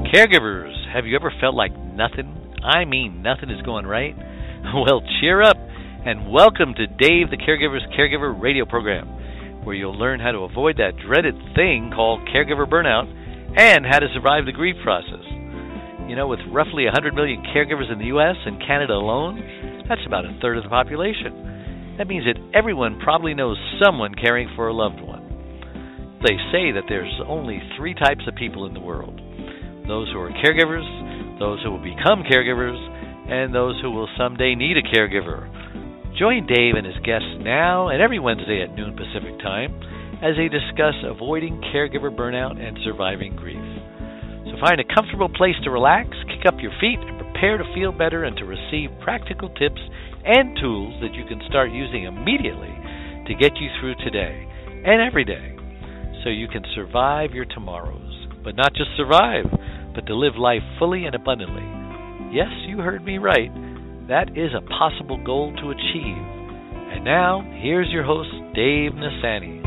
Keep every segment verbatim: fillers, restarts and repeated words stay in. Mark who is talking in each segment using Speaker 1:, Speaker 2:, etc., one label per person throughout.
Speaker 1: Caregivers, have you ever felt like nothing, I mean nothing is going right? Well, cheer up and welcome to Dave the Caregiver's Caregiver radio program, where you'll learn how to avoid that dreaded thing called caregiver burnout and how to survive the grief process. You know, with roughly one hundred million caregivers in the U S and Canada alone, that's about a third of the population. That means that everyone probably knows someone caring for a loved one. They say that there's only three types of people in the world: those who are caregivers, those who will become caregivers, and those who will someday need a caregiver. Join Dave and his guests now and every Wednesday at noon Pacific Time as they discuss avoiding caregiver burnout and surviving grief. So find a comfortable place to relax, kick up your feet, and prepare to feel better and to receive practical tips and tools that you can start using immediately to get you through today and every day so you can survive your tomorrows. But not just survive, but to live life fully and abundantly. Yes, you heard me right. That is a possible goal to achieve. And now, here's your host, Dave Nassaney.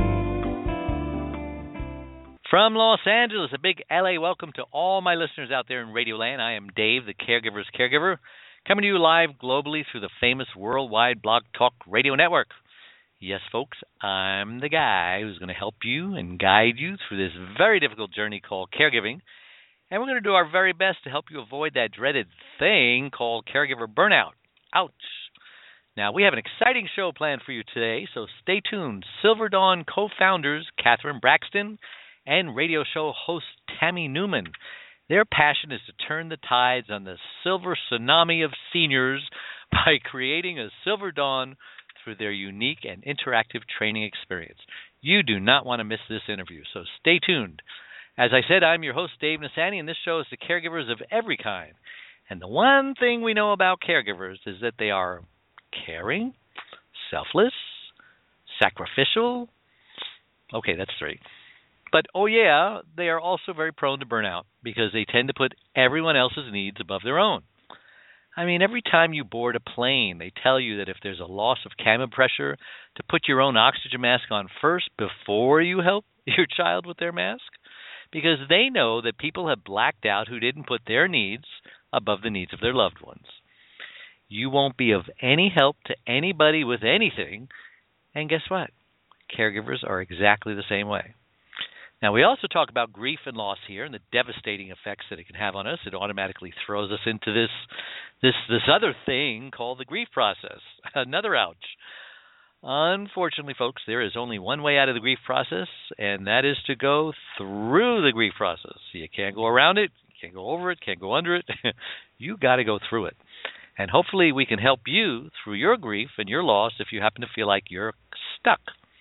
Speaker 1: From Los Angeles, a big L A welcome to all my listeners out there in Radio Land. I am Dave, the Caregiver's Caregiver, coming to you live globally through the famous worldwide Blog Talk Radio Network. Yes, folks, I'm the guy who's going to help you and guide you through this very difficult journey called caregiving. And we're going to do our very best to help you avoid that dreaded thing called caregiver burnout. Ouch. Now, we have an exciting show planned for you today, so stay tuned. Silver Dawn co-founders Catherine Braxton and radio show host Tammy Newman. Their passion is to turn the tides on the silver tsunami of seniors by creating a Silver Dawn through their unique and interactive training experience. You do not want to miss this interview, so stay tuned. As I said, I'm your host, Dave Nassaney, and this show is to caregivers of every kind. And the one thing we know about caregivers is that they are caring, selfless, sacrificial. Okay, that's three. But, oh yeah, they are also very prone to burnout because they tend to put everyone else's needs above their own. I mean, every time you board a plane, they tell you that if there's a loss of cabin pressure, to put your own oxygen mask on first before you help your child with their mask, because they know that people have blacked out who didn't put their needs above the needs of their loved ones. You won't be of any help to anybody with anything, and guess what? Caregivers are exactly the same way. Now, we also talk about grief and loss here and the devastating effects that it can have on us. It automatically throws us into this this this other thing called the grief process. Another ouch. Unfortunately, folks, there is only one way out of the grief process, and that is to go through the grief process. You can't go around it, you can't go over it, can't go under it. You got to go through it. And hopefully we can help you through your grief and your loss if you happen to feel like you're stuck.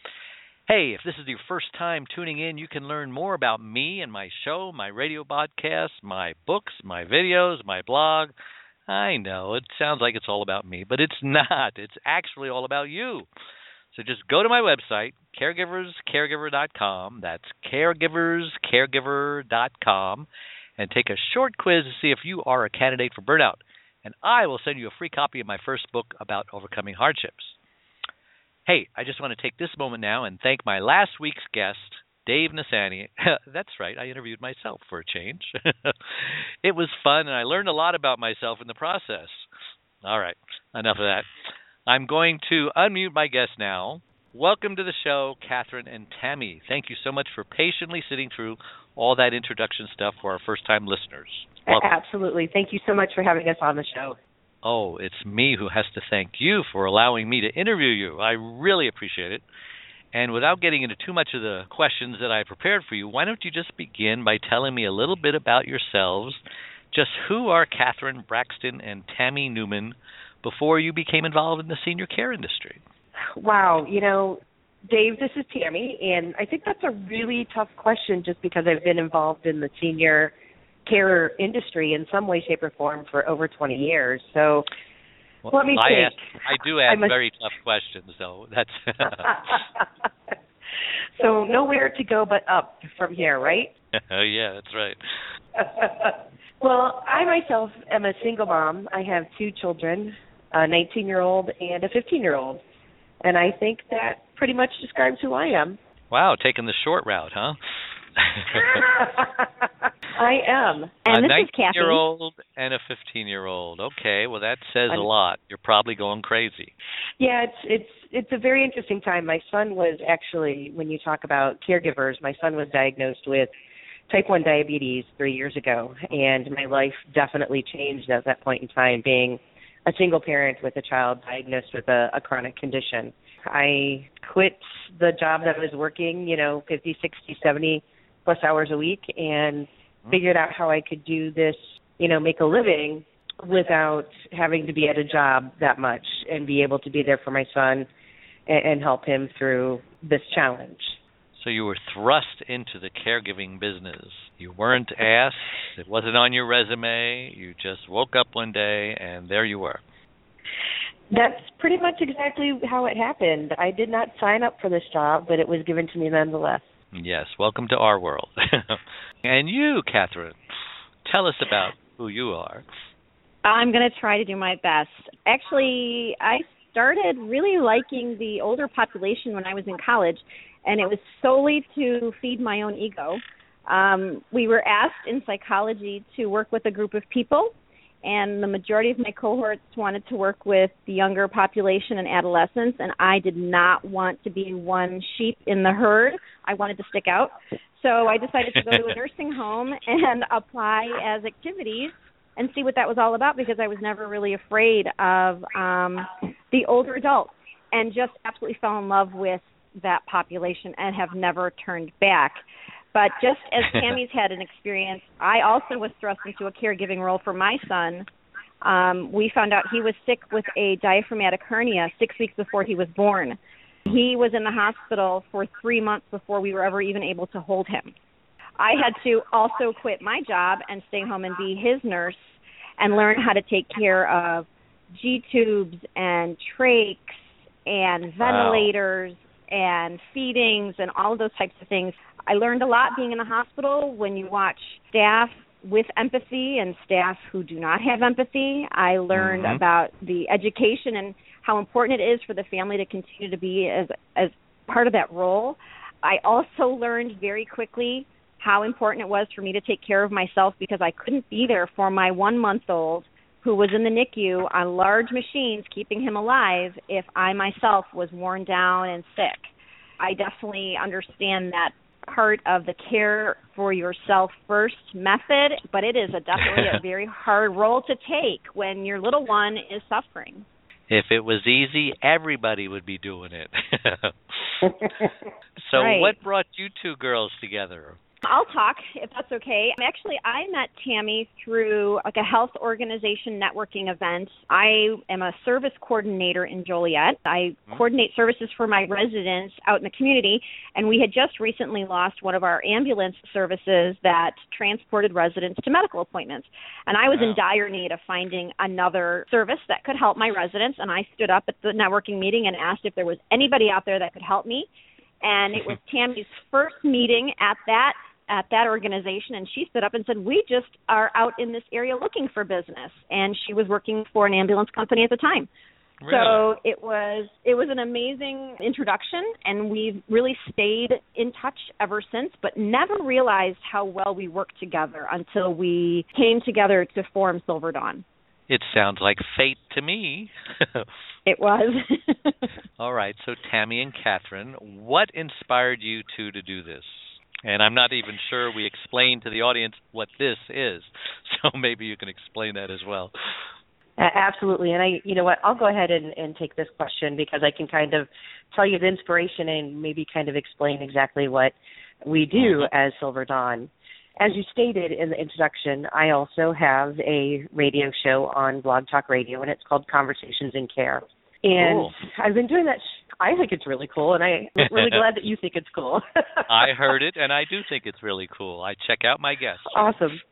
Speaker 1: Hey, if this is your first time tuning in, you can learn more about me and my show, my radio podcasts, my books, my videos, my blog. I know, it sounds like it's all about me, but it's not. It's actually all about you. So just go to my website, caregivers caregiver dot com. That's caregivers caregiver dot com, and take a short quiz to see if you are a candidate for burnout. And I will send you a free copy of my first book about overcoming hardships. Hey, I just want to take this moment now and thank my last week's guest, Dave Nassaney. That's right, I interviewed myself for a change. It was fun, and I learned a lot about myself in the process. All right, enough of that. I'm going to unmute my guest now. Welcome to the show, Catherine and Tammy. Thank you so much for patiently sitting through all that introduction stuff for our first-time listeners. Welcome.
Speaker 2: Absolutely. Thank you so much for having us on the show.
Speaker 1: Oh, it's me who has to thank you for allowing me to interview you. I really appreciate it. And without getting into too much of the questions that I prepared for you, why don't you just begin by telling me a little bit about yourselves? Just who are Catherine Braxton and Tammy Newman before you became involved in the senior care industry?
Speaker 2: Wow. You know, Dave, this is Tammy, and I think that's a really tough question just because I've been involved in the senior care industry in some way, shape, or form for over twenty years. So
Speaker 1: well,
Speaker 2: let me
Speaker 1: I
Speaker 2: think.
Speaker 1: Ask, I do ask
Speaker 2: a...
Speaker 1: very tough questions, though. That's
Speaker 2: So nowhere to go but up from here, right?
Speaker 1: Oh, yeah, that's right.
Speaker 2: Well, I myself am a single mom. I have two children, a nineteen-year-old and a fifteen-year-old. And I think that pretty much describes who I am.
Speaker 1: Wow, taking the short route, huh?
Speaker 2: I am.
Speaker 3: And
Speaker 1: a
Speaker 3: this is Kathy.
Speaker 1: nineteen-year-old and a fifteen-year-old. Okay, well that says a lot. You're probably going crazy.
Speaker 2: Yeah, it's it's it's a very interesting time. My son was actually, when you talk about caregivers, my son was diagnosed with type one diabetes three years ago, and my life definitely changed at that point in time, being a single parent with a child diagnosed with a, a chronic condition. I quit the job that I was working, you know, fifty, sixty, seventy plus hours a week, and figured out how I could do this, you know, make a living without having to be at a job that much and be able to be there for my son and, and help him through this challenge.
Speaker 1: So you were thrust into the caregiving business. You weren't asked. It wasn't on your resume. You just woke up one day and there you were.
Speaker 2: That's pretty much exactly how it happened. I did not sign up for this job, but it was given to me nonetheless.
Speaker 1: Yes, welcome to our world. And you, Catherine, tell us about who you are.
Speaker 3: I'm going to try to do my best. Actually, I started really liking the older population when I was in college, and it was solely to feed my own ego. Um, we were asked in psychology to work with a group of people, and the majority of my cohorts wanted to work with the younger population and adolescents, and I did not want to be one sheep in the herd. I wanted to stick out. So I decided to go to a nursing home and apply as activities and see what that was all about, because I was never really afraid of um, the older adults, and just absolutely fell in love with that population and have never turned back. But just as Tammy's had an experience, I also was thrust into a caregiving role for my son. Um, we found out he was sick with a diaphragmatic hernia six weeks before he was born. He was in the hospital for three months before we were ever even able to hold him. I had to also quit my job and stay home and be his nurse and learn how to take care of G-tubes and trachs and ventilators wow. and feedings and all of those types of things. I learned a lot being in the hospital. When you watch staff with empathy and staff who do not have empathy, I learned mm-hmm. about the education and how important it is for the family to continue to be as as part of that role. I also learned very quickly how important it was for me to take care of myself, because I couldn't be there for my one-month-old who was in the N I C U on large machines keeping him alive if I myself was worn down and sick. I definitely understand that part of the care for yourself first method, but it is a definitely a very hard role to take when your little one is suffering.
Speaker 1: If it was easy, everybody would be doing it. So
Speaker 3: right.
Speaker 1: What brought you two girls together?
Speaker 3: I'll talk, if that's okay. Actually, I met Tammy through like a health organization networking event. I am a service coordinator in Joliet. I mm-hmm. coordinate services for my residents out in the community, and we had just recently lost one of our ambulance services that transported residents to medical appointments. And I was wow. in dire need of finding another service that could help my residents, and I stood up at the networking meeting and asked if there was anybody out there that could help me. And it was Tammy's first meeting at that at that organization, and she stood up and said, we just are out in this area looking for business. And she was working for an ambulance company at the time.
Speaker 1: Really?
Speaker 3: So it was it was an amazing introduction, and we've really stayed in touch ever since, but never realized how well we worked together until we came together to form Silver Dawn.
Speaker 1: It sounds like fate to me.
Speaker 3: It was.
Speaker 1: All right, so Tammy and Catherine, what inspired you two to do this? And I'm not even sure we explained to the audience what this is, so maybe you can explain that as well.
Speaker 2: Absolutely, and I, you know what, I'll go ahead and, and take this question, because I can kind of tell you the inspiration and maybe kind of explain exactly what we do mm-hmm. as Silver Dawn. As you stated in the introduction, I also have a radio show on Blog Talk Radio, and it's called Conversations in Care. And
Speaker 1: cool.
Speaker 2: I've been doing that. Sh- I think it's really cool, and I'm really glad that you think it's cool.
Speaker 1: I heard it, and I do think it's really cool. I check out my guests.
Speaker 2: Awesome.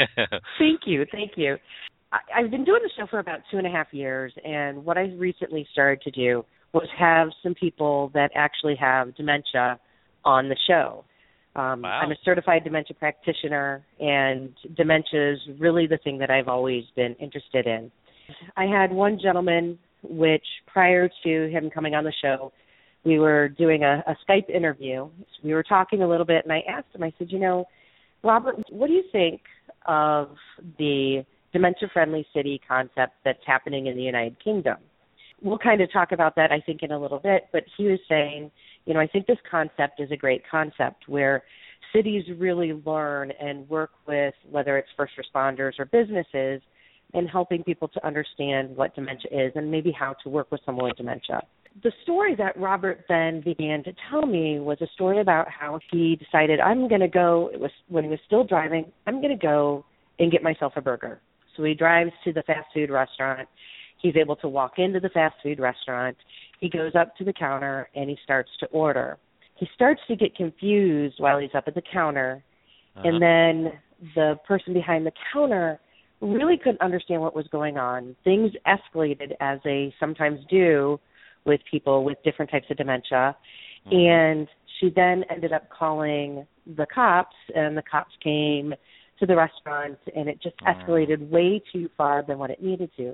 Speaker 2: Thank you. Thank you. I, I've been doing the show for about two and a half years, and what I recently started to do was have some people that actually have dementia on the show. Um,
Speaker 1: wow.
Speaker 2: I'm a certified dementia practitioner, and dementia is really the thing that I've always been interested in. I had one gentleman, which prior to him coming on the show, we were doing a, a Skype interview. We were talking a little bit, and I asked him, I said, you know, Robert, what do you think of the dementia-friendly city concept that's happening in the United Kingdom? We'll kind of talk about that, I think, in a little bit, but he was saying, you know, I think this concept is a great concept where cities really learn and work with, whether it's first responders or businesses, and helping people to understand what dementia is and maybe how to work with someone with dementia. The story that Robert then began to tell me was a story about how he decided, I'm going to go, it was when he was still driving, I'm going to go and get myself a burger. So he drives to the fast food restaurant. He's able to walk into the fast food restaurant. He goes up to the counter and he starts to order. He starts to get confused while he's up at the counter, uh-huh. and then the person behind the counter really couldn't understand what was going on. Things escalated, as they sometimes do with people with different types of dementia, uh-huh. and she then ended up calling the cops, and the cops came to the restaurant, and it just uh-huh. escalated way too far than what it needed to.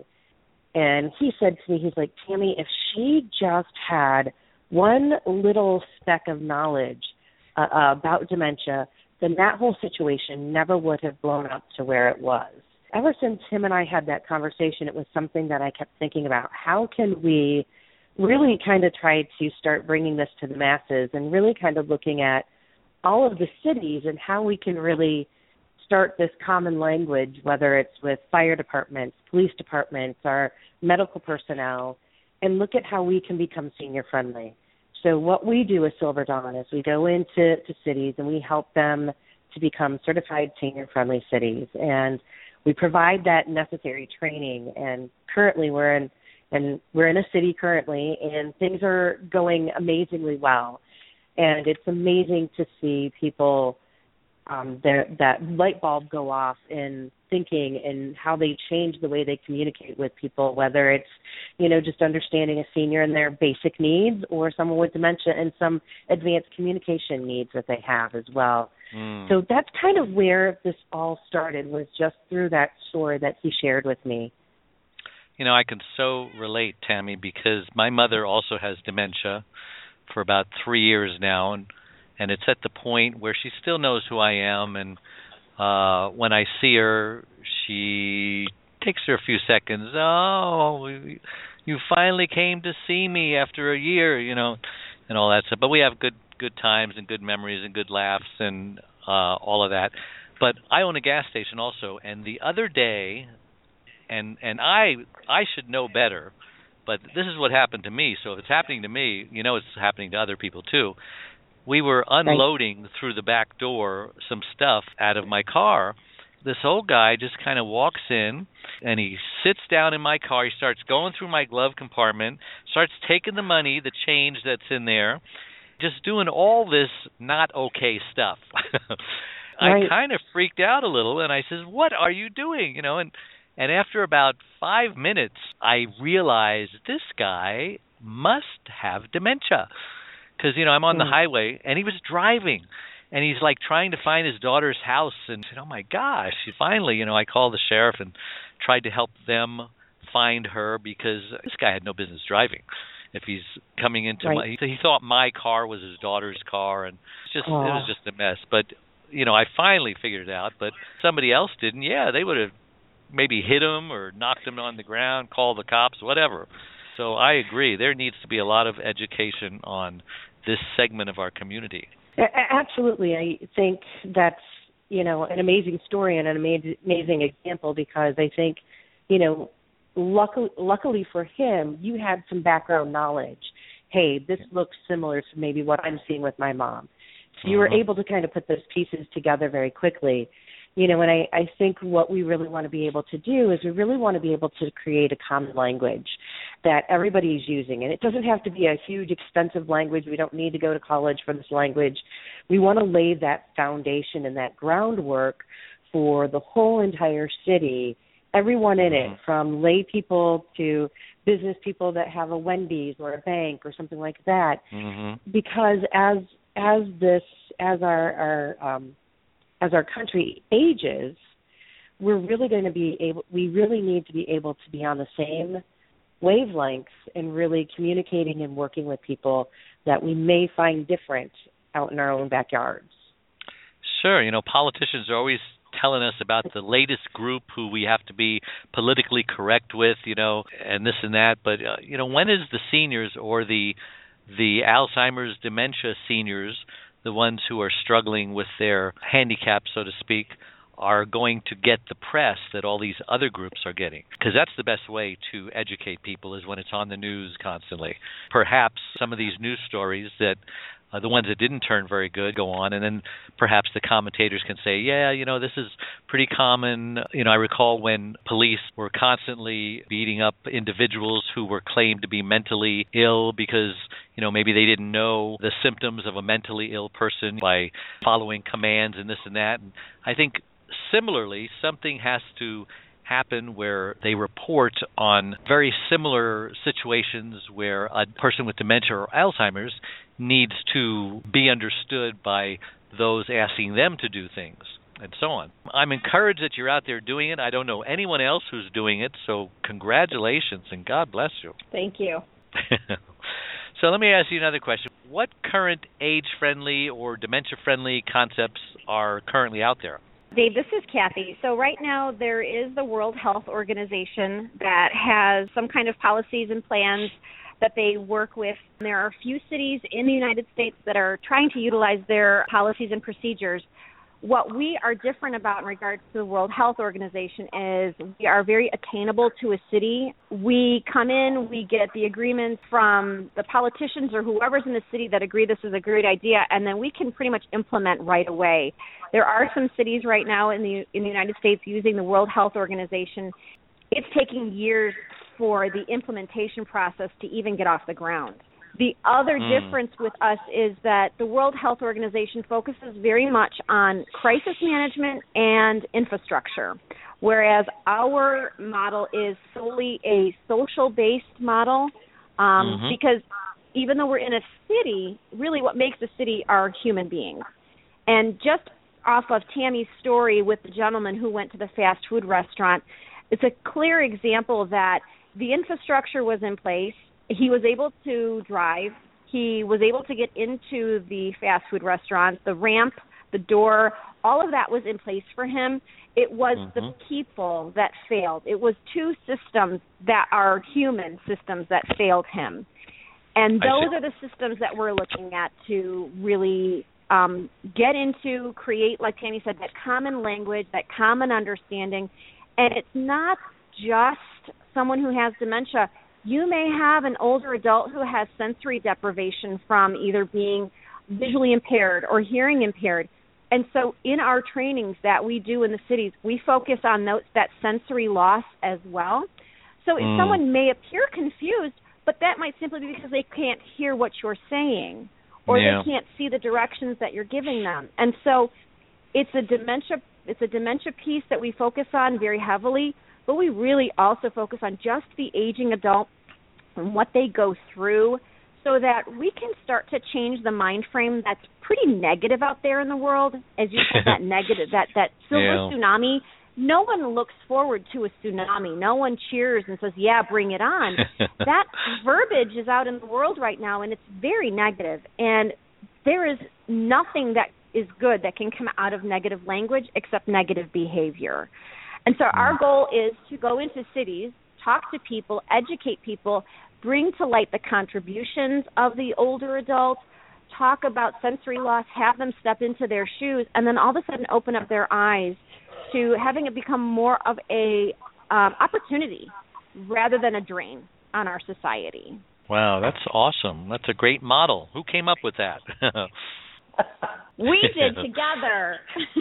Speaker 2: And he said to me, he's like, Tammy, if she just had one little speck of knowledge uh, uh, about dementia, then that whole situation never would have blown up to where it was. Ever since him and I had that conversation, it was something that I kept thinking about. How can we really kind of try to start bringing this to the masses and really kind of looking at all of the cities and how we can really start this common language, whether it's with fire departments, police departments, our medical personnel, and look at how we can become senior friendly. So what we do with Silver Dawn is we go into to cities and we help them to become certified senior friendly cities, and we provide that necessary training. And currently we're in and we're in a city currently, and things are going amazingly well. And it's amazing to see people Um, that light bulb go off in thinking and how they change the way they communicate with people, whether it's, you know, just understanding a senior and their basic needs, or someone with dementia and some advanced communication needs that they have as well. Mm. So that's kind of where this all started, was just through that story that he shared with me.
Speaker 1: You know, I can so relate, Tammy, because my mother also has dementia for about three years now, and And it's at the point where she still knows who I am, and uh, when I see her, she takes her a few seconds. Oh, you finally came to see me after a year, you know, and all that stuff. But we have good good times and good memories and good laughs and uh, all of that. But I own a gas station also, and the other day, and and I I should know better, but this is what happened to me. So if it's happening to me, you know it's happening to other people too. We were unloading through the back door some stuff out of my car. This old guy just kind of walks in, and he sits down in my car. He starts going through my glove compartment, starts taking the money, the change that's in there, just doing all this not okay stuff. Right. I kind of freaked out a little, and I says, "What are you doing?" You know, and and after about five minutes, I realized this guy must have dementia. Because, you know, I'm on the highway, and he was driving, and he's, like, trying to find his daughter's house, and I said, oh, my gosh. Finally, you know, I called the sheriff and tried to help them find her, because this guy had no business driving. If he's coming into right. my, he, he thought my car was his daughter's car, and it's just Aww. It was just a mess. But, you know, I finally figured it out, but somebody else didn't. Yeah, they would have maybe hit him or knocked him on the ground, called the cops, whatever. So I agree. There needs to be a lot of education on this segment of our community.
Speaker 2: Absolutely. I think that's, you know, an amazing story and an amazing, amazing example, because I think, you know, luckily, luckily for him, you had some background knowledge. Hey, this looks similar to maybe what I'm seeing with my mom. So you uh-huh. were able to kind of put those pieces together very quickly. You know, and I, I think what we really want to be able to do is we really want to be able to create a common language that everybody's using. And it doesn't have to be a huge, expensive language. We don't need to go to college for this language. We want to lay that foundation and that groundwork for the whole entire city, everyone in it, from lay people to business people that have a Wendy's or a bank or something like that. Mm-hmm. Because as as this, as our, our um, as our country ages, we're really going to be able, we really need to be able to be on the same wavelengths and really communicating and working with people that we may find different out in our own backyards.
Speaker 1: Sure. You know, politicians are always telling us about the latest group who we have to be politically correct with, you know, and this and that. But, uh, you know, when is the seniors or the the Alzheimer's dementia seniors, the ones who are struggling with their handicap, so to speak, are going to get the press that all these other groups are getting? Because that's the best way to educate people, is when it's on the news constantly. Perhaps some of these news stories that uh, the ones that didn't turn very good go on, and then perhaps the commentators can say, yeah, you know, this is pretty common. You know, I recall when police were constantly beating up individuals who were claimed to be mentally ill because, you know, maybe they didn't know the symptoms of a mentally ill person by following commands and this and that. And I think similarly, something has to happen where they report on very similar situations where a person with dementia or Alzheimer's needs to be understood by those asking them to do things, and so on. I'm encouraged that you're out there doing it. I don't know anyone else who's doing it, so congratulations and God bless you.
Speaker 3: Thank you.
Speaker 1: So let me ask you another question. What current age-friendly or dementia-friendly concepts are currently out there?
Speaker 3: Dave, this is Kathy. So right now there is the World Health Organization that has some kind of policies and plans that they work with. There are a few cities in the United States that are trying to utilize their policies and procedures. What we are different about in regards to the World Health Organization is we are very attainable to a city. We come in, we get the agreements from the politicians or whoever's in the city that agree this is a great idea, and then we can pretty much implement right away. There are some cities right now in the in the United States using the World Health Organization. It's taking years for the implementation process to even get off the ground. The other mm. difference with us is that the World Health Organization focuses very much on crisis management and infrastructure, whereas our model is solely a social-based model um, mm-hmm. because even though we're in a city, really what makes a city are human beings. And just off of Tammy's story with the gentleman who went to the fast food restaurant, it's a clear example that the infrastructure was in place. He was able to drive. He was able to get into the fast food restaurant. The ramp, the door, all of that was in place for him. It was mm-hmm. the people that failed. It was two systems that are human systems that failed him. And those are the systems that we're looking at to really um, get into, create, like Tammy said, that common language, that common understanding. And it's not just someone who has dementia. You may have an older adult who has sensory deprivation from either being visually impaired or hearing impaired. And so in our trainings that we do in the cities, we focus on those, that sensory loss as well. So if mm. someone may appear confused, but that might simply be because they can't hear what you're saying or yeah. they can't see the directions that you're giving them. And so it's a dementia it's a dementia piece that we focus on very heavily, but we really also focus on just the aging adult and what they go through so that we can start to change the mind frame that's pretty negative out there in the world. As you said, that negative, that, that silver yeah. tsunami, no one looks forward to a tsunami. No one cheers and says, yeah, bring it on. That verbiage is out in the world right now, and it's very negative. And there is nothing that is good that can come out of negative language except negative behavior. And so our goal is to go into cities, talk to people, educate people, bring to light the contributions of the older adults, talk about sensory loss, have them step into their shoes, and then all of a sudden open up their eyes to having it become more of a um, opportunity rather than a drain on our society.
Speaker 1: Wow, that's awesome. That's a great model. Who came up with that?
Speaker 3: We did together.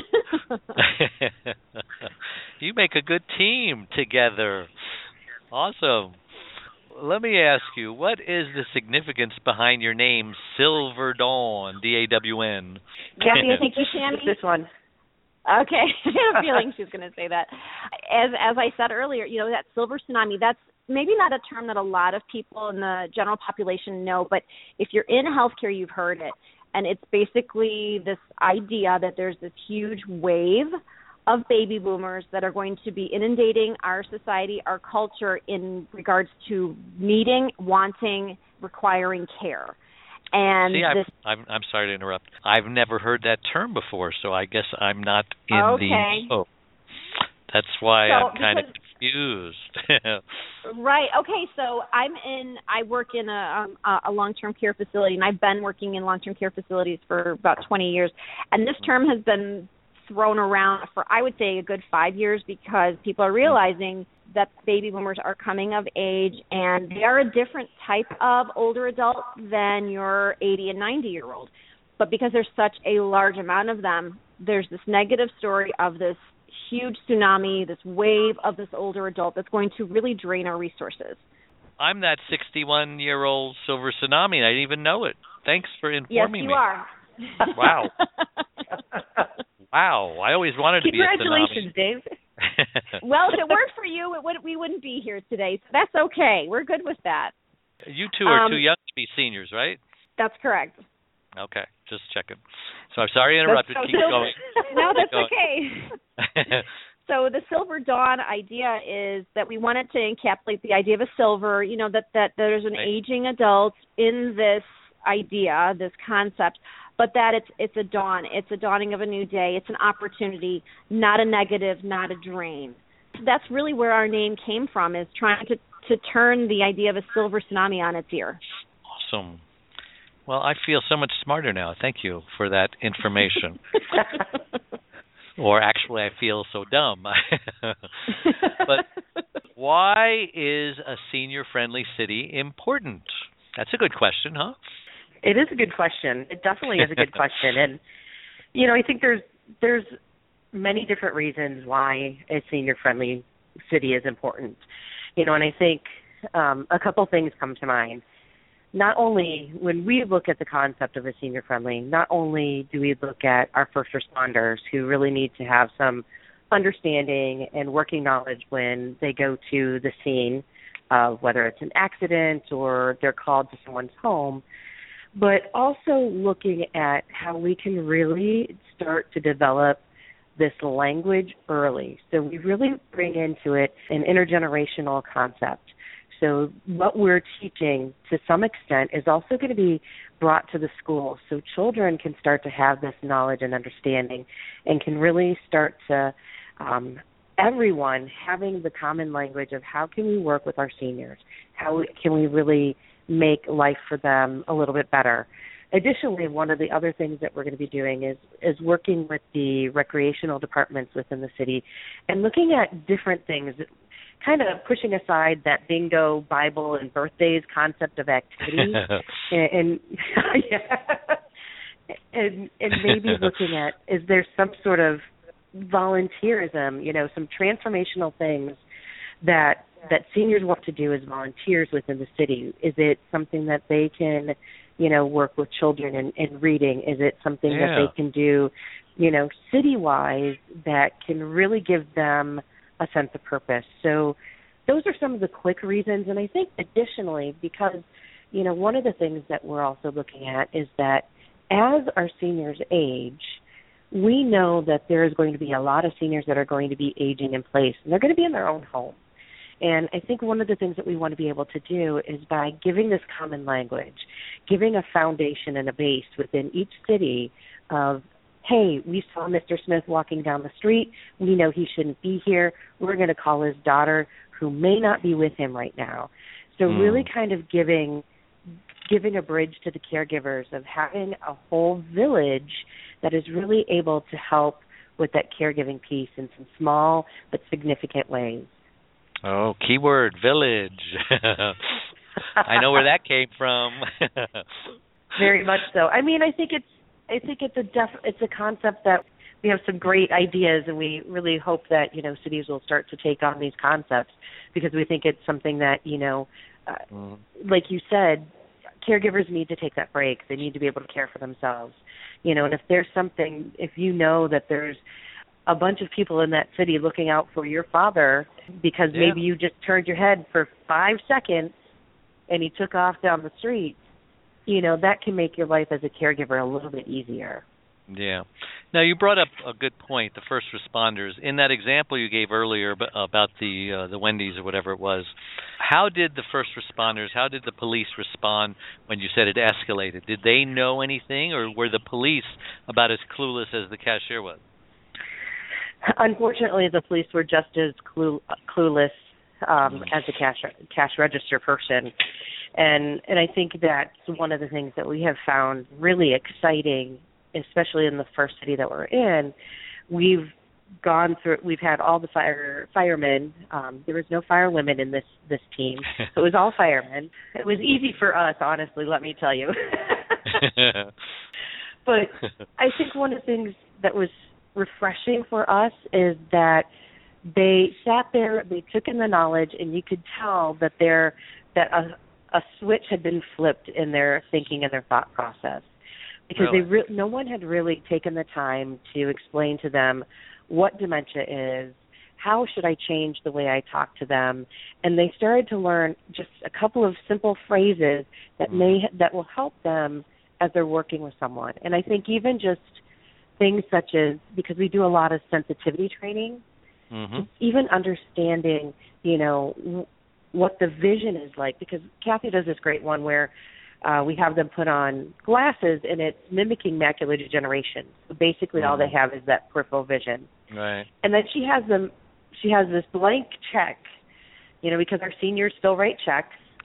Speaker 1: You make a good team together. Awesome. Let me ask you, what is the significance behind your name, Silver Dawn, D A W N?
Speaker 3: Kathy, I think you Tammy.
Speaker 2: This one.
Speaker 3: Okay. I had a feeling she was going to say that. As as I said earlier, you know, that silver tsunami, that's maybe not a term that a lot of people in the general population know, but if you're in healthcare, you've heard it. And it's basically this idea that there's this huge wave of baby boomers that are going to be inundating our society, our culture in regards to needing, wanting, requiring care. And
Speaker 1: See,
Speaker 3: this,
Speaker 1: I'm, I'm I'm sorry to interrupt. I've never heard that term before, so I guess I'm not in
Speaker 3: okay.
Speaker 1: the oh. That's why
Speaker 3: so,
Speaker 1: I'm kind of
Speaker 3: because,
Speaker 1: confused.
Speaker 3: Right. Okay. So I'm in. I work in a, um, a long-term care facility, and I've been working in long-term care facilities for about twenty years. And this term has been thrown around for, I would say, a good five years because people are realizing that baby boomers are coming of age, and they are a different type of older adult than your eighty and ninety year old. But because there's such a large amount of them, there's this negative story of this huge tsunami, this wave of this older adult that's going to really drain our resources.
Speaker 1: I'm that sixty-one-year-old silver tsunami, and I didn't even know it. Thanks for informing me.
Speaker 3: Yes, you are.
Speaker 1: Wow. Wow. I always wanted to be a tsunami.
Speaker 2: Congratulations, Dave.
Speaker 3: Well, if it weren't for you, it would, we wouldn't be here today. So that's okay. We're good with that.
Speaker 1: You two are
Speaker 3: Um,
Speaker 1: too young to be seniors, right?
Speaker 3: That's correct.
Speaker 1: Okay, just checking. So I'm sorry to interrupt.
Speaker 3: So
Speaker 1: Keep
Speaker 3: silver,
Speaker 1: going.
Speaker 3: No, that's
Speaker 1: Going.
Speaker 3: okay. So the Silver Dawn idea is that we wanted to encapsulate the idea of a silver, you know, that, that there's an
Speaker 1: Right.
Speaker 3: aging adult in this idea, this concept, but that it's it's a dawn. It's a dawning of a new day. It's an opportunity, not a negative, not a drain. That's really where our name came from, is trying to, to turn the idea of a silver tsunami on its ear.
Speaker 1: Awesome. Well, I feel so much smarter now. Thank you for that information. Or actually, I feel so dumb. But why is a senior-friendly city important? That's a good question, huh?
Speaker 2: It is a good question. It definitely is a good question. And, you know, I think there's there's many different reasons why a senior-friendly city is important. You know, and I think um, a couple things come to mind. Not only, when we look at the concept of a senior-friendly, not only do we look at our first responders who really need to have some understanding and working knowledge when they go to the scene of whether it's an accident or they're called to someone's home, but also looking at how we can really start to develop this language early. So we really bring into it an intergenerational concept. So what we're teaching to some extent is also going to be brought to the school so children can start to have this knowledge and understanding and can really start to, um, everyone having the common language of how can we work with our seniors? How can we really make life for them a little bit better? Additionally, one of the other things that we're going to be doing is, is working with the recreational departments within the city and looking at different things, kind of pushing aside that bingo, Bible, and birthdays concept of activity, and and, yeah, and and maybe looking at, is there some sort of volunteerism, you know, some transformational things that that seniors want to do as volunteers within the city? Is it something that they can, you know, work with children in, in reading? Is it something
Speaker 1: yeah.
Speaker 3: Mm-hmm.
Speaker 2: that they can do, you know, city-wise that can really give them a sense of purpose? So those are some of the quick reasons. And I think additionally, because, you know, one of the things that we're also looking at is that as our seniors age, we know that there is going to be a lot of seniors that are going to be aging in place, and they're going to be in their own home. And I think one of the things that we want to be able to do is by giving this common language, giving a foundation and a base within each city of, hey, we saw Mister Smith walking down the street. We know he shouldn't be here. We're going to call his daughter, who may not be with him right now. So
Speaker 1: Mm.
Speaker 2: really kind of giving giving a bridge to the caregivers of having a whole village that is really able to help with that caregiving piece in some small but significant ways.
Speaker 1: Oh, keyword, village. I know where that came from.
Speaker 2: Very much so. I mean, I think it's I think it's a def- it's a concept that we have some great ideas, and we really hope that, you know, cities will start to take on these concepts, because we think it's something that, you know, uh, mm. like you said, caregivers need to take that break. They need to be able to care for themselves. You know, and if there's something, if you know that there's a bunch of people in that city looking out for your father because
Speaker 1: yeah.
Speaker 2: maybe you just turned your head for five seconds and he took off down the street, you know, that can make your life as a caregiver a little bit easier.
Speaker 1: Yeah. Now, you brought up a good point, the first responders. In that example you gave earlier about the uh, the Wendy's or whatever it was, how did the first responders, how did the police respond when you said it escalated? Did they know anything, or were the police about as clueless as the cashier was?
Speaker 2: Unfortunately, the police were just as clue, clueless um, as the cash cash register person. And and I think that's one of the things that we have found really exciting, especially in the first city that we're in. We've gone through, we've had all the fire firemen. Um, there was no firewomen in this, this team, so it was all firemen. It was easy for us, honestly, let me tell you. But I think one of the things that was refreshing for us is that they sat there, they took in the knowledge, and you could tell that there that a a switch had been flipped in their thinking and their thought process, because
Speaker 1: really?
Speaker 2: they re- no one had really taken the time to explain to them what dementia is, how should I change the way I talk to them, and they started to learn just a couple of simple phrases that may that will help them as they're working with someone. And I think even just things such as, because we do a lot of sensitivity training,
Speaker 1: mm-hmm.
Speaker 2: even understanding, you know, what the vision is like, because Kathy does this great one where uh, we have them put on glasses and it's mimicking macular degeneration. So basically mm-hmm. all they have is that peripheral vision.
Speaker 1: Right.
Speaker 2: And then she has them, she has this blank check, you know, because our seniors still write checks.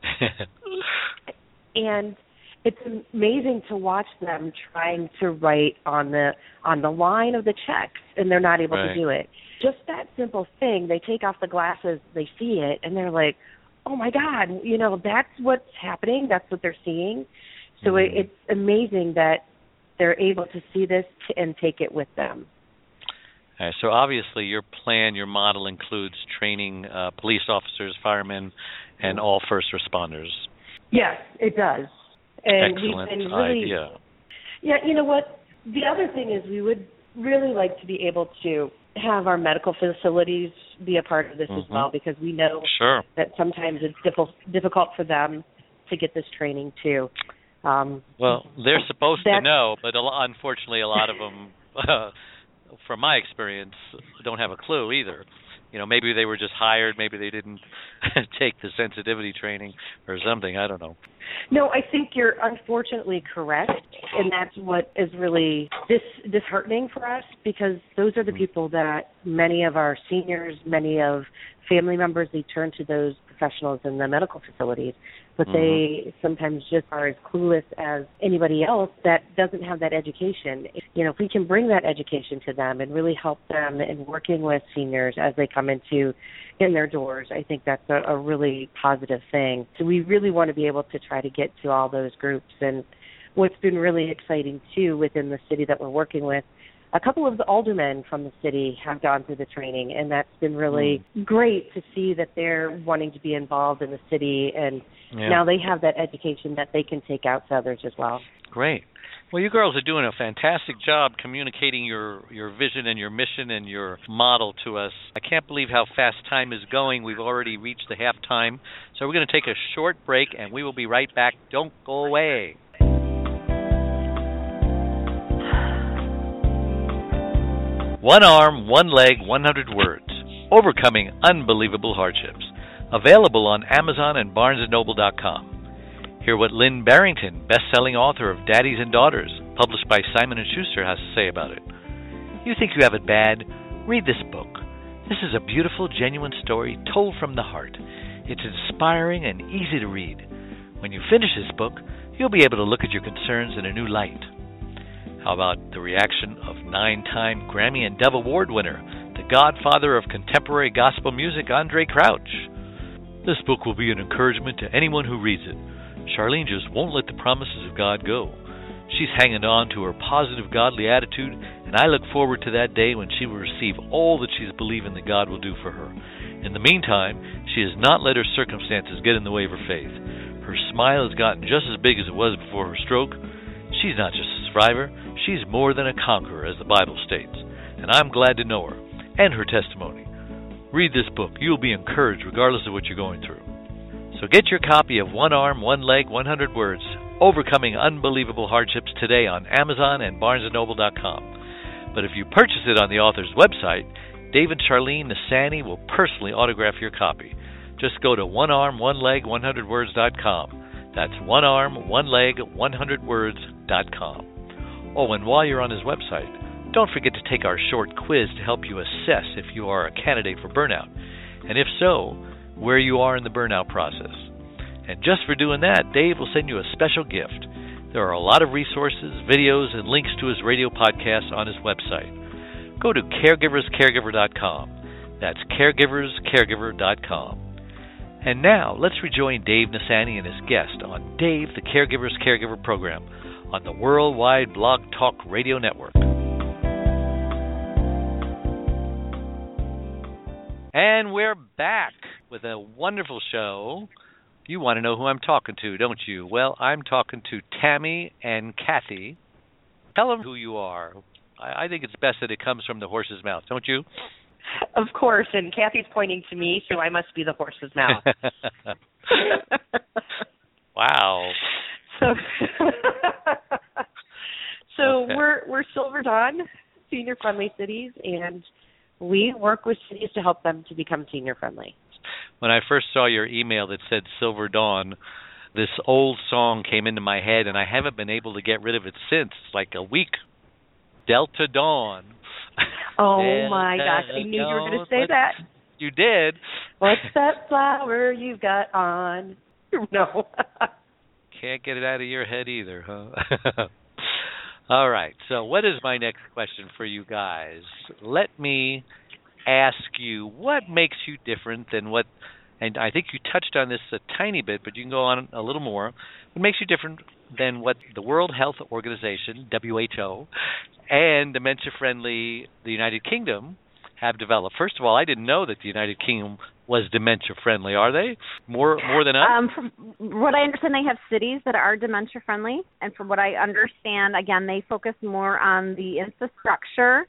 Speaker 2: And it's amazing to watch them trying to write on the on the line of the checks, and they're not able
Speaker 1: right.
Speaker 2: to do it. Just that simple thing, they take off the glasses, they see it, and they're like, oh, my God, you know, that's what's happening. That's what they're seeing. So mm-hmm. it, it's amazing that they're able to see this and take it with them.
Speaker 1: All right, so obviously your plan, your model includes training uh, police officers, firemen, and all first responders.
Speaker 2: Yes, it does. And
Speaker 1: Excellent
Speaker 2: we've been really,
Speaker 1: idea.
Speaker 2: Yeah, you know what? The other thing is we would really like to be able to have our medical facilities be a part of this
Speaker 1: mm-hmm.
Speaker 2: as well, because we know
Speaker 1: sure.
Speaker 2: that sometimes it's diff- difficult for them to get this training too. Um,
Speaker 1: well, they're supposed to know, but a lot, unfortunately a lot of them, uh, from my experience, don't have a clue either. You know, maybe they were just hired, maybe they didn't take the sensitivity training or something, I don't know.
Speaker 2: No, I think you're unfortunately correct, and that's what is really dis- disheartening for us, because those are the people that many of our seniors, many of family members, they turn to those professionals in the medical facilities, but mm-hmm. they sometimes just are as clueless as anybody else that doesn't have that education. You know, if we can bring that education to them and really help them in working with seniors as they come into in their doors, I think that's a, a really positive thing. So we really want to be able to try to get to all those groups. And what's been really exciting, too, within the city that we're working with, a couple of the aldermen from the city have gone through the training, and that's been really mm. great to see that they're wanting to be involved in the city, and yeah. now they have that education that they can take out to others as well.
Speaker 1: Great. Well, you girls are doing a fantastic job communicating your, your vision and your mission and your model to us. I can't believe how fast time is going. We've already reached the halftime, so we're going to take a short break, and we will be right back. Don't go away. One arm, one leg, one hundred words. Overcoming unbelievable hardships. Available on Amazon and Barnes and Noble dot com. Hear what Lynn Barrington, best-selling author of Daddies and Daughters, published by Simon and Schuster, has to say about it. You think you have it bad? Read this book. This is a beautiful, genuine story told from the heart. It's inspiring and easy to read. When you finish this book, you'll be able to look at your concerns in a new light. How about the reaction of nine-time Grammy and Dove Award winner, the godfather of contemporary gospel music, Andraé Crouch? This book will be an encouragement to anyone who reads it. Charlene just won't let the promises of God go. She's hanging on to her positive, godly attitude, and I look forward to that day when she will receive all that she's believing that God will do for her. In the meantime, she has not let her circumstances get in the way of her faith. Her smile has gotten just as big as it was before her stroke. She's not just a survivor, she's more than a conqueror, as the Bible states, and I'm glad to know her and her testimony. Read this book. You'll be encouraged regardless of what you're going through. So get your copy of One Arm, One Leg, one hundred words Overcoming Unbelievable Hardships today on Amazon and Barnes and Noble dot com. But if you purchase it on the author's website, Dave and Charlene Nassaney will personally autograph your copy. Just go to one arm one leg one hundred words dot com. That's one arm one leg one hundred words dot com. Oh, and while you're on his website, don't forget to take our short quiz to help you assess if you are a candidate for burnout, and if so, where you are in the burnout process. And just for doing that, Dave will send you a special gift. There are a lot of resources, videos, and links to his radio podcast on his website. Go to caregivers caregiver dot com. That's caregivers caregiver dot com. And now, let's rejoin Dave Nassaney and his guest on Dave the Caregiver's Caregiver program on the Worldwide Blog Talk Radio Network. And we're back with a wonderful show. You want to know who I'm talking to, don't you? Well, I'm talking to Tammy and Kathy. Tell them who you are. I, I think it's best that it comes from the horse's mouth, don't you?
Speaker 2: Of course, and Kathy's pointing to me, so I must be the horse's mouth.
Speaker 1: Wow.
Speaker 2: So, so okay. we're we're Silver Dawn Senior Friendly Cities, and we work with cities to help them to become senior friendly.
Speaker 1: When I first saw your email that said Silver Dawn, this old song came into my head, and I haven't been able to get rid of it since. It's like a week. Delta Dawn.
Speaker 2: Oh,
Speaker 1: Delta
Speaker 2: my gosh. I knew
Speaker 1: Dawn.
Speaker 2: you were going to say that.
Speaker 1: You did.
Speaker 2: What's that flower you've got on? No.
Speaker 1: Can't get it out of your head either, huh? All right. So what is my next question for you guys? Let me ask you, what makes you different than what, and I think you touched on this a tiny bit, but you can go on a little more. What makes you different than what the World Health Organization, W H O, and Dementia Friendly, the United Kingdom, have developed? First of all, I didn't know that the United Kingdom was dementia friendly. Are they more more than us?
Speaker 3: Um, from what I understand, they have cities that are dementia friendly, and from what I understand, again, they focus more on the infrastructure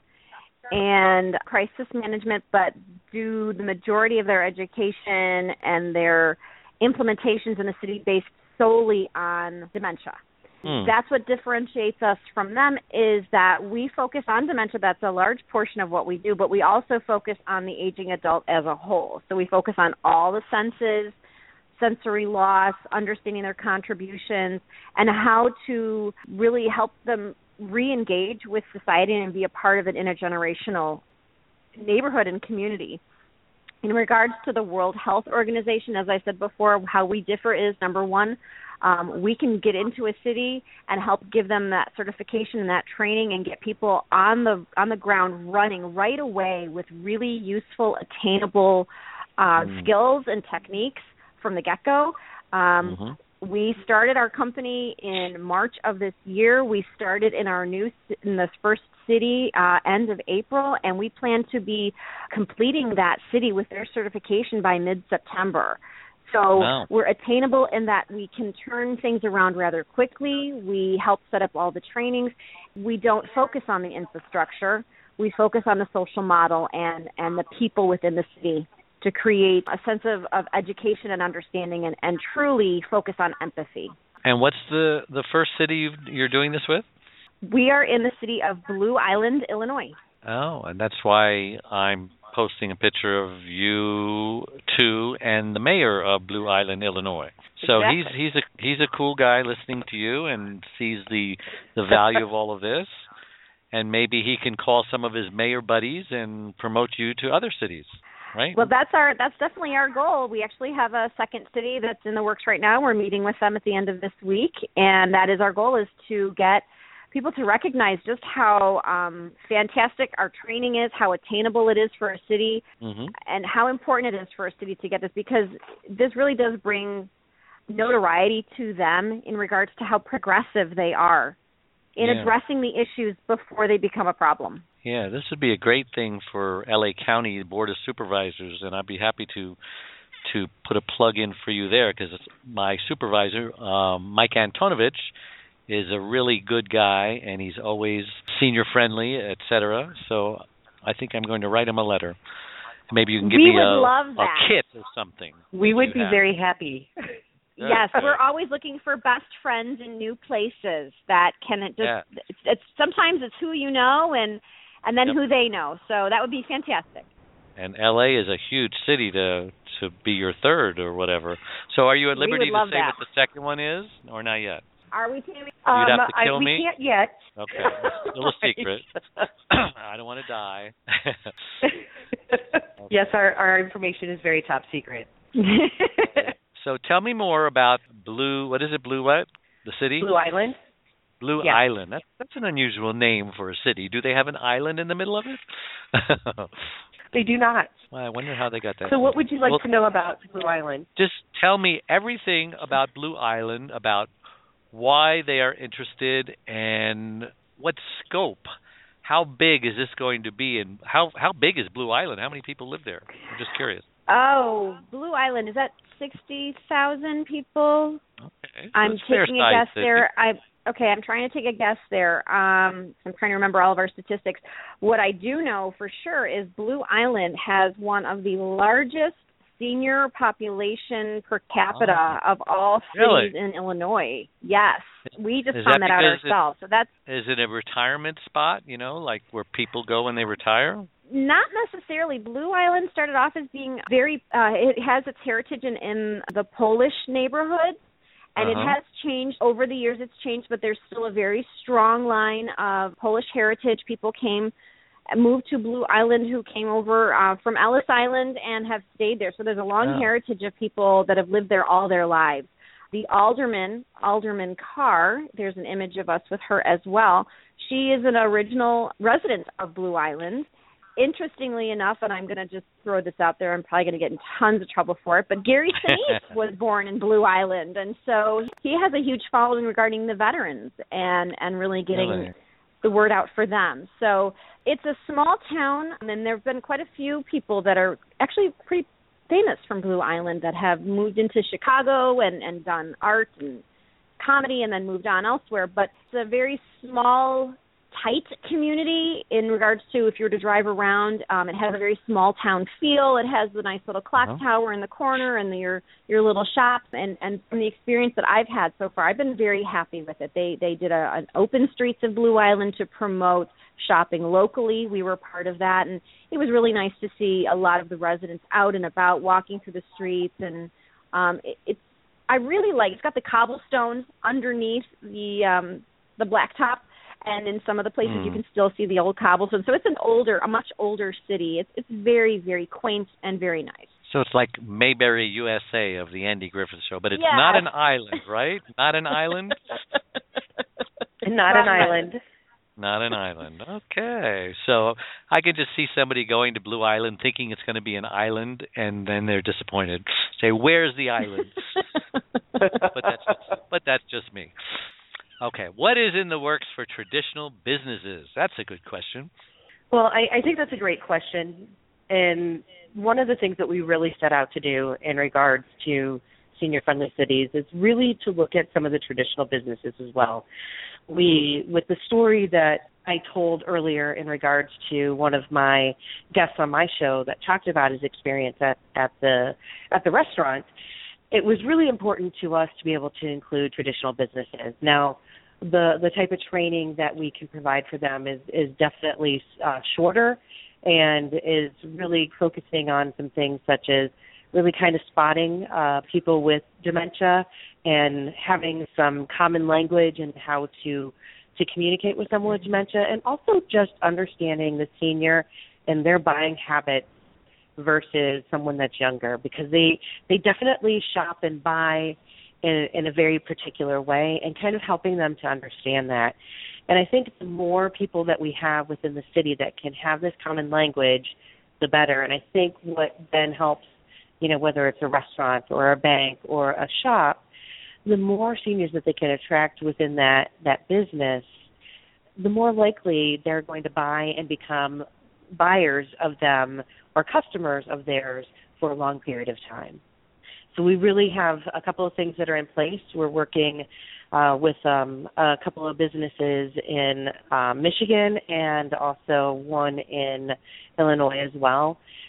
Speaker 3: and crisis management, but do the majority of their education and their implementations in the city based solely on dementia. Hmm. That's what differentiates us from them, is that we focus on dementia. That's a large portion of what we do, but we also focus on the aging adult as a whole. So we focus on all the senses, sensory loss, understanding their contributions, and how to really help them re-engage with society and be a part of an intergenerational neighborhood and community. In regards to the World Health Organization, as I said before, how we differ is, number one, um, we can get into a city and help give them that certification and that training and get people on the on the ground running right away with really useful, attainable uh, mm. skills and techniques from the get-go. Um, mm-hmm. We started our company in March of this year. We started in our new in this first city uh, end of April, and we plan to be completing that city with their certification by mid-September. So wow. We're attainable in that we can turn things around rather quickly. We help set up all the trainings. We don't focus on the infrastructure. We focus on the social model and, and the people within the city to create a sense of, of education and understanding and, and truly focus on empathy.
Speaker 1: And what's the, the first city you've, you're doing this with?
Speaker 3: We are in the city of Blue Island, Illinois.
Speaker 1: Oh, and that's why I'm posting a picture of you two and the mayor of Blue Island, Illinois. So exactly. he's he's a he's a cool guy listening to you and sees the the value of all of this, and maybe he can call some of his mayor buddies and promote you to other cities. Right.
Speaker 3: Well, that's our that's definitely our goal. We actually have a second city that's in the works right now. We're meeting with them at the end of this week, and that is our goal, is to get people to recognize just how um, fantastic our training is, how attainable it is for a city, mm-hmm. and how important it is for a city to get this, because this really does bring notoriety to them in regards to how progressive they are in yeah. addressing the issues before they become a problem.
Speaker 1: Yeah, this would be a great thing for L A County Board of Supervisors, and I'd be happy to to put a plug in for you there, because my supervisor, um, Mike Antonovich, is a really good guy, and he's always senior friendly, et cetera. So I think I'm going to write him a letter. Maybe you can give
Speaker 3: we
Speaker 1: me a,
Speaker 3: love
Speaker 1: a kit or something.
Speaker 2: We would be
Speaker 1: have.
Speaker 2: very happy.
Speaker 3: Yes, we're always looking for best friends in new places that can just. Yeah. It's, it's sometimes it's who you know and and then yep. who they know. So that would be fantastic.
Speaker 1: And L A is a huge city to to be your third or whatever. So are you at liberty to say
Speaker 3: that.
Speaker 1: what the second one is, or not yet?
Speaker 3: Are we, Tammy?
Speaker 2: Um,
Speaker 1: You'd have to kill
Speaker 2: I, we
Speaker 1: me?
Speaker 2: We can't yet.
Speaker 1: Okay, it's still a secret. I don't want to die. Okay.
Speaker 2: Yes, our, our information is very top secret.
Speaker 1: So tell me more about Blue, what is it, Blue what? The city?
Speaker 2: Blue Island.
Speaker 1: Blue
Speaker 2: yes.
Speaker 1: Island. That's, that's an unusual name for a city. Do they have an island in the middle of it?
Speaker 2: They do not.
Speaker 1: Well, I wonder how they got that.
Speaker 2: So what would you like
Speaker 1: well,
Speaker 2: to know about Blue Island?
Speaker 1: Just tell me everything about Blue Island, about why they are interested and what scope. How big is this going to be, and how how big is Blue Island? How many people live there? I'm just curious.
Speaker 3: Oh, Blue Island, is that sixty thousand people?
Speaker 1: Okay. So
Speaker 3: I'm taking a guess
Speaker 1: city.
Speaker 3: there. I Okay, I'm trying to take a guess there. Um, I'm trying to remember all of our statistics. What I do know for sure is Blue Island has one of the largest senior population per capita
Speaker 1: oh.
Speaker 3: of all cities
Speaker 1: really?
Speaker 3: in Illinois. Yes, we just
Speaker 1: is
Speaker 3: found
Speaker 1: that,
Speaker 3: that out
Speaker 1: it,
Speaker 3: ourselves. So that's
Speaker 1: is it a retirement spot? You know, like where people go when they retire?
Speaker 3: Not necessarily. Blue Island started off as being very. Uh, it has its heritage in, in the Polish neighborhood. And
Speaker 1: uh-huh.
Speaker 3: it has changed over the years. It's changed, but there's still a very strong line of Polish heritage. People came, moved to Blue Island who came over uh, from Ellis Island and have stayed there. So there's a long
Speaker 1: yeah.
Speaker 3: heritage of people that have lived there all their lives. The alderman, Alderman Carr, there's an image of us with her as well. She is an original resident of Blue Island. Interestingly enough, and I'm going to just throw this out there, I'm probably going to get in tons of trouble for it, but Gary Sinise was born in Blue Island, and so he has a huge following regarding the veterans and, and really getting really? the word out for them. So it's a small town, and there have been quite a few people that are actually pretty famous from Blue Island that have moved into Chicago and, and done art and comedy and then moved on elsewhere, but it's a very small tight community in regards to if you were to drive around. Um, it has a very small town feel. It has the nice little clock uh-huh. tower in the corner and the, your your little shops. And, and from the experience that I've had so far, I've been very happy with it. They they did a, an open streets of Blue Island to promote shopping locally. We were part of that, and it was really nice to see a lot of the residents out and about, walking through the streets. And um, it, it's I really like. It's got the cobblestones underneath the um, the blacktop. And in some of the places, mm. you can still see the old cobblestone. So it's an older, a much older city. It's it's very, very quaint and very nice.
Speaker 1: So it's like Mayberry, U S A of the Andy Griffith Show, but it's
Speaker 3: yes.
Speaker 1: not an island, right? Not an island?
Speaker 2: Not an island.
Speaker 1: Not an island. Okay. So I can just see somebody going to Blue Island thinking it's going to be an island, and then they're disappointed. Say, where's the island? but that's but that's just me. Okay, what is in the works for traditional businesses? That's a good question.
Speaker 2: Well, I, I think that's a great question. And one of the things that we really set out to do in regards to senior-friendly cities is really to look at some of the traditional businesses as well. We, with the story that I told earlier in regards to one of my guests on my show that talked about his experience at, at the at the restaurant, it was really important to us to be able to include traditional businesses. Now, the the type of training that we can provide for them is, is definitely uh, shorter and is really focusing on some things such as really kind of spotting uh, people with dementia and having some common language and how to to communicate with someone with dementia, and also just understanding the senior and their buying habits versus someone that's younger, because they they definitely shop and buy in, in a very particular way, and kind of helping them to understand that. And I think the more people that we have within the city that can have this common language, the better. And I think what then helps, you know, whether it's a restaurant or a bank or a shop, the more seniors that they can attract within that, that business, the more likely they're going to buy and become buyers of them or customers of theirs for a long period of time. So we really have a couple of things that are in place. We're working uh, with um, a couple of businesses in uh, Michigan and also one in Illinois as well.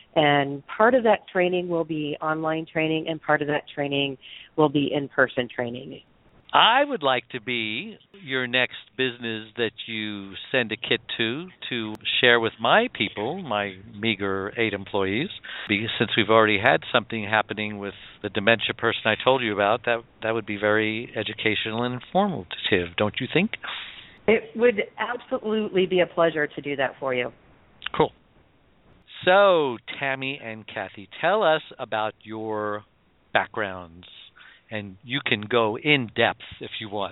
Speaker 2: And part of that training will be online training, and part of that training will be in-person training.
Speaker 1: I would like to be your next business that you send a kit to to share with my people, my meager eight employees, because since we've already had something happening with the dementia person I told you about, that that would be very educational and informative, don't you think?
Speaker 2: It would absolutely be a pleasure to do that for you.
Speaker 1: Cool. So, Tammy and Kathy, tell us about your backgrounds. And you can go in depth if you want.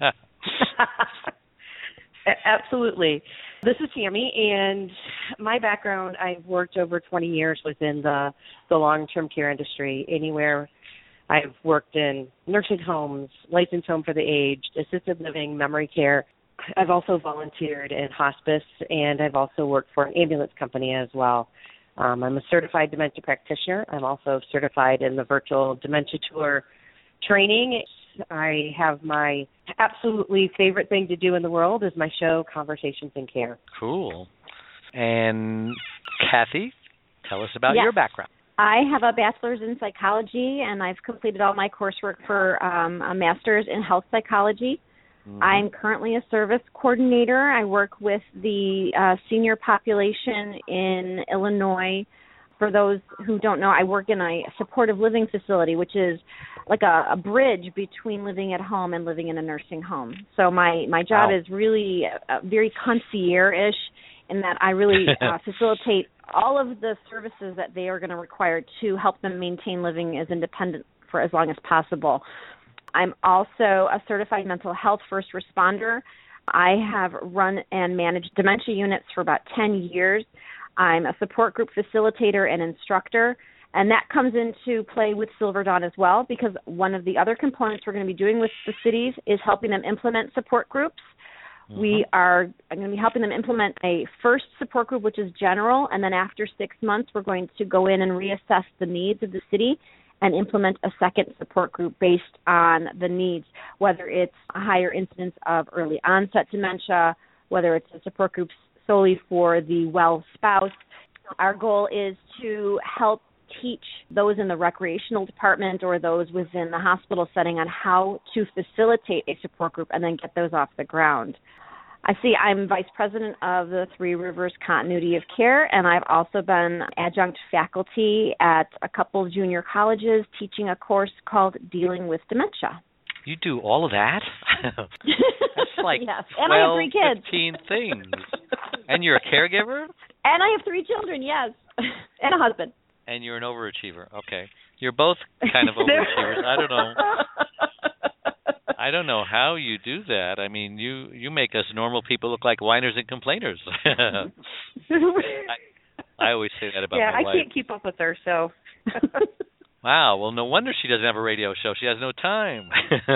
Speaker 2: Absolutely. This is Tammy, and my background, I've worked over twenty years within the, the long-term care industry. Anywhere I've worked in nursing homes, licensed home for the aged, assisted living, memory care. I've also volunteered in hospice, and I've also worked for an ambulance company as well. Um, I'm a certified dementia practitioner. I'm also certified in the virtual dementia tour training. I have my absolutely favorite thing to do in the world is my show, Conversations in Care.
Speaker 1: Cool. And Kathy, tell us about
Speaker 3: yes.
Speaker 1: your background.
Speaker 3: I have a bachelor's in psychology, and I've completed all my coursework for um, a master's in health psychology. Mm-hmm. I'm currently a service coordinator. I work with the uh, senior population in Illinois. For those who don't know, I work in a supportive living facility, which is like a, a bridge between living at home and living in a nursing home. So my, my job wow. is really uh, very concierge-ish in that I really uh, facilitate all of the services that they are going to require to help them maintain living as independent for as long as possible. I'm also a certified mental health first responder. I have run and managed dementia units for about ten years. I'm a support group facilitator and instructor, and that comes into play with Silver Dawn as well, because one of the other components we're going to be doing with the cities is helping them implement support groups. Mm-hmm. We are I'm going to be helping them implement a first support group, which is general, and then after six months, we're going to go in and reassess the needs of the city and implement a second support group based on the needs, whether it's a higher incidence of early onset dementia, whether it's a support group solely for the well spouse. Our goal is to help teach those in the recreational department or those within the hospital setting on how to facilitate a support group and then get those off the ground. I see I'm vice president of the Three Rivers Continuity of Care, and I've also been adjunct faculty at a couple of junior colleges teaching a course called Dealing with Dementia.
Speaker 1: You do all of that? That's like
Speaker 3: yes.
Speaker 1: twelve,
Speaker 3: and I have three kids.
Speaker 1: fifteen things. And you're a caregiver?
Speaker 3: And I have three children, yes, and a husband.
Speaker 1: And you're an overachiever. Okay. You're both kind of overachievers. I don't know. I don't know how you do that. I mean, you, you make us normal people look like whiners and complainers. I, I always say that about
Speaker 2: yeah,
Speaker 1: my
Speaker 2: I
Speaker 1: wife.
Speaker 2: Yeah, I can't keep up with her, so...
Speaker 1: Wow, well, no wonder she doesn't have a radio show. She has no time.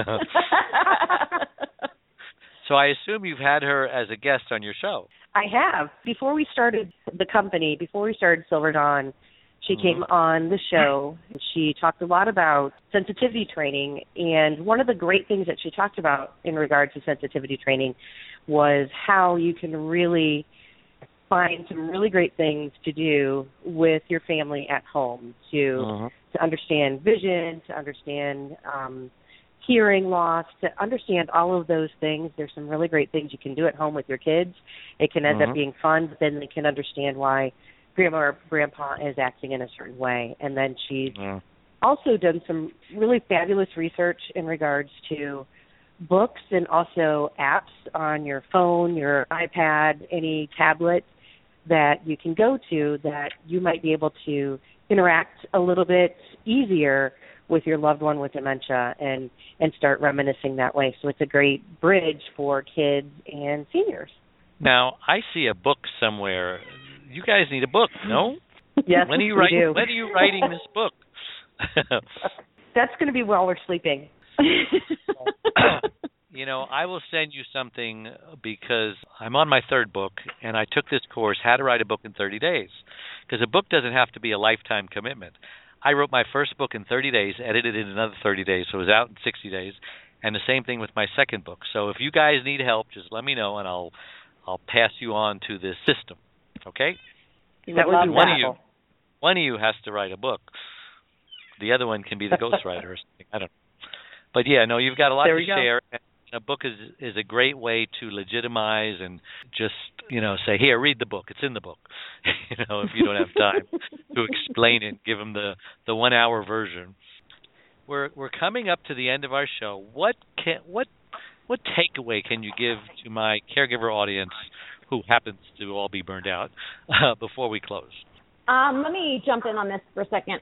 Speaker 1: So I assume you've had her as a guest on your show.
Speaker 2: I have. Before we started the company, before we started Silver Dawn, she mm-hmm. came on the show. She talked a lot about sensitivity training, and one of the great things that she talked about in regard to sensitivity training was how you can really find some really great things to do with your family at home to mm-hmm. to understand vision, to understand um, hearing loss, to understand all of those things. There's some really great things you can do at home with your kids. It can end mm-hmm. up being fun, but then they can understand why grandma or grandpa is acting in a certain way. And then she's yeah. also done some really fabulous research in regards to books and also apps on your phone, your iPad, any tablet that you can go to that you might be able to interact a little bit easier with your loved one with dementia and, and start reminiscing that way. So it's a great bridge for kids and seniors.
Speaker 1: Now, I see a book somewhere. You guys need a book, no?
Speaker 2: Yes,
Speaker 1: when are you
Speaker 2: we
Speaker 1: writing,
Speaker 2: do.
Speaker 1: When are you writing this book?
Speaker 2: That's going to be while we're sleeping.
Speaker 1: You know, I will send you something because I'm on my third book, and I took this course, How to Write a Book in thirty days, because a book doesn't have to be a lifetime commitment. I wrote my first book in thirty days, edited it in another thirty days, so it was out in sixty days, and the same thing with my second book. So if you guys need help, just let me know, and I'll I'll pass you on to this system, okay?
Speaker 2: That would be
Speaker 1: one of you, one of you has to write a book. The other one can be the ghostwriter or something. I don't know. But yeah, no, you've got a lot
Speaker 2: there
Speaker 1: to
Speaker 2: we go.
Speaker 1: share. A book is is a great way to legitimize and just, you know, say, here, read the book. It's in the book. You know, if you don't have time to explain it, give them the, the one hour version. We're we're coming up to the end of our show. What can what what takeaway can you give to my caregiver audience who happens to all be burned out uh, before we close?
Speaker 3: Um, let me jump in on this for a second.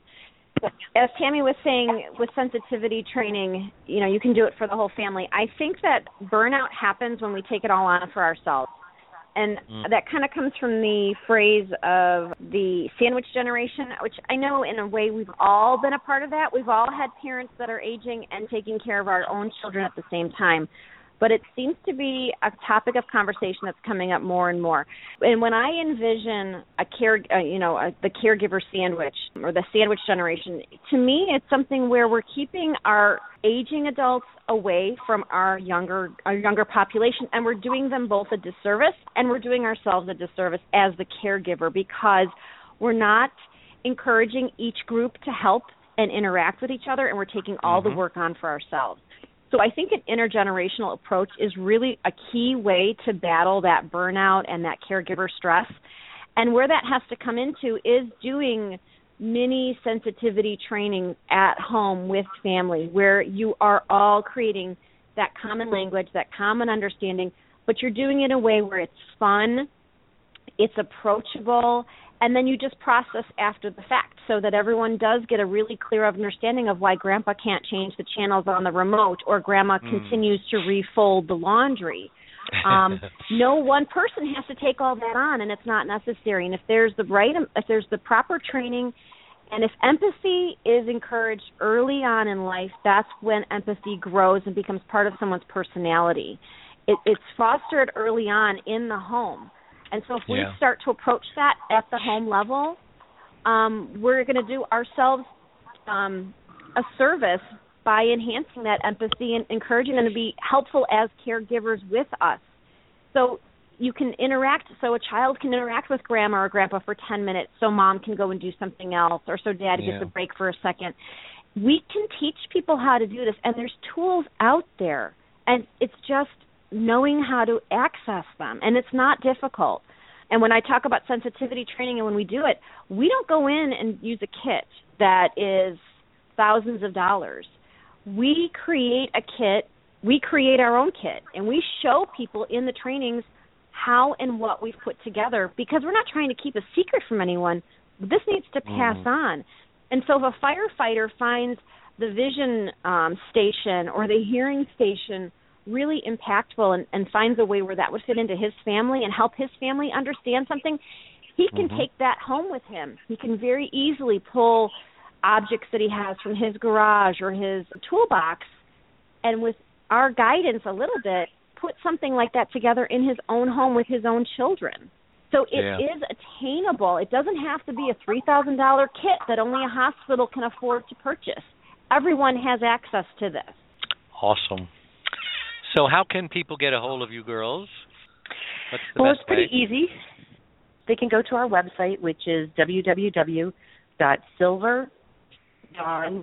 Speaker 3: As Tammy was saying, with sensitivity training, you know, you can do it for the whole family. I think that burnout happens when we take it all on for ourselves. And mm. that kind of comes from the phrase of the sandwich generation, which I know in a way we've all been a part of that. We've all had parents that are aging and taking care of our own children at the same time. But it seems to be a topic of conversation that's coming up more and more. And when I envision a care, uh, you know, a, the caregiver sandwich or the sandwich generation, to me, it's something where we're keeping our aging adults away from our younger, our younger population, and we're doing them both a disservice, and we're doing ourselves a disservice as the caregiver because we're not encouraging each group to help and interact with each other, and we're taking all mm-hmm. the work on for ourselves. So I think an intergenerational approach is really a key way to battle that burnout and that caregiver stress. And where that has to come into is doing mini sensitivity training at home with family, where you are all creating that common language, that common understanding, but you're doing it in a way where it's fun, it's approachable, and then you just process after the fact so that everyone does get a really clear understanding of why Grandpa can't change the channels on the remote or Grandma mm. continues to refold the laundry. Um, no one person has to take all that on, and it's not necessary. And if there's the right, if there's the proper training, and if empathy is encouraged early on in life, that's when empathy grows and becomes part of someone's personality. It, it's fostered early on in the home. And so if we yeah. start to approach that at the home level, um, we're going to do ourselves um, a service by enhancing that empathy and encouraging them to be helpful as caregivers with us. So you can interact, so a child can interact with grandma or grandpa for ten minutes so mom can go and do something else, or so dad yeah. gets a break for a second. We can teach people how to do this, and there's tools out there, and it's just knowing how to access them, and it's not difficult. And when I talk about sensitivity training and when we do it, we don't go in and use a kit that is thousands of dollars. We create a kit, we create our own kit, and we show people in the trainings how and what we've put together, because we're not trying to keep a secret from anyone. This needs to pass mm. on. And so if a firefighter finds the vision um, station or the hearing station really impactful and, and finds a way where that would fit into his family and help his family understand something, he can mm-hmm. take that home with him. He can very easily pull objects that he has from his garage or his toolbox, and with our guidance a little bit, put something like that together in his own home with his own children. So it yeah. is attainable. It doesn't have to be a three thousand dollars kit that only a hospital can afford to purchase. Everyone has access to this.
Speaker 1: Awesome. So how can people get a hold of you girls? What's the
Speaker 2: well,
Speaker 1: best
Speaker 2: it's pretty
Speaker 1: way?
Speaker 2: easy. They can go to our website, which is w w w dot silver dawn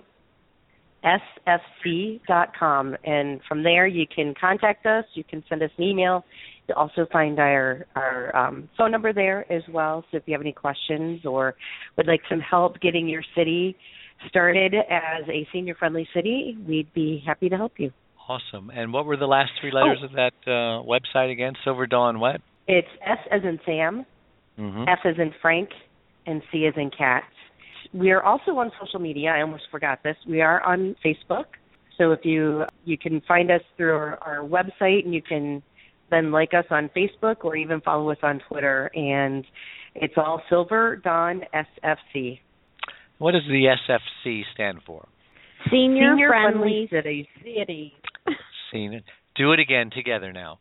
Speaker 2: s f c dot com. And from there, you can contact us. You can send us an email. You'll also find our, our um, phone number there as well. So if you have any questions or would like some help getting your city started as a senior-friendly city, we'd be happy to help you.
Speaker 1: Awesome. And what were the last three letters oh. of that uh, website again? Silver Dawn what?
Speaker 2: It's S as in Sam, mm-hmm. F as in Frank, and C as in cat. We are also on social media. I almost forgot this. We are on Facebook. So if you you can find us through our, our website, and you can then like us on Facebook or even follow us on Twitter. And it's all Silver Dawn S F C.
Speaker 1: What does the S F C stand for?
Speaker 3: Senior,
Speaker 2: Senior
Speaker 3: Friendly,
Speaker 2: Friendly
Speaker 3: City.
Speaker 2: City.
Speaker 1: Senior. Do it again together now.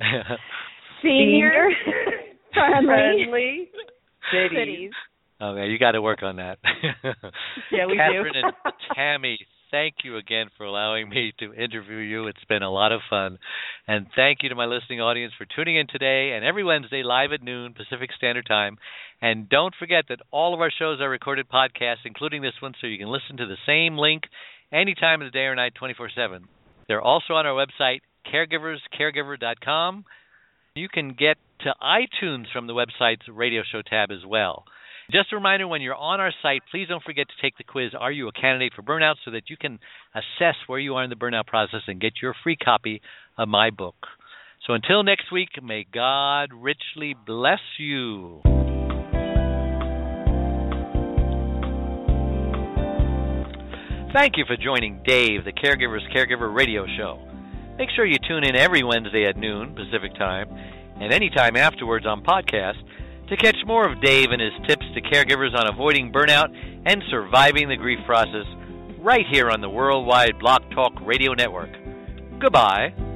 Speaker 3: Senior Friendly,
Speaker 2: friendly Cities.
Speaker 3: Cities.
Speaker 1: Okay, you got to work on that.
Speaker 2: Yeah, we
Speaker 1: Catherine
Speaker 2: do.
Speaker 1: and Tammy, thank you again for allowing me to interview you. It's been a lot of fun. And thank you to my listening audience for tuning in today and every Wednesday live at noon Pacific Standard Time. And don't forget that all of our shows are recorded podcasts, including this one, so you can listen to the same link any time of the day or night, twenty-four seven. They're also on our website, caregivers caregiver dot com. You can get to iTunes from the website's radio show tab as well. Just a reminder, when you're on our site, please don't forget to take the quiz, Are You a Candidate for Burnout?, so that you can assess where you are in the burnout process and get your free copy of my book. So until next week, may God richly bless you. Thank you for joining Dave, the Caregiver's Caregiver radio show. Make sure you tune in every Wednesday at noon Pacific Time and anytime afterwards on podcast to catch more of Dave and his tips to caregivers on avoiding burnout and surviving the grief process right here on the Worldwide Blog Talk Radio Network. Goodbye.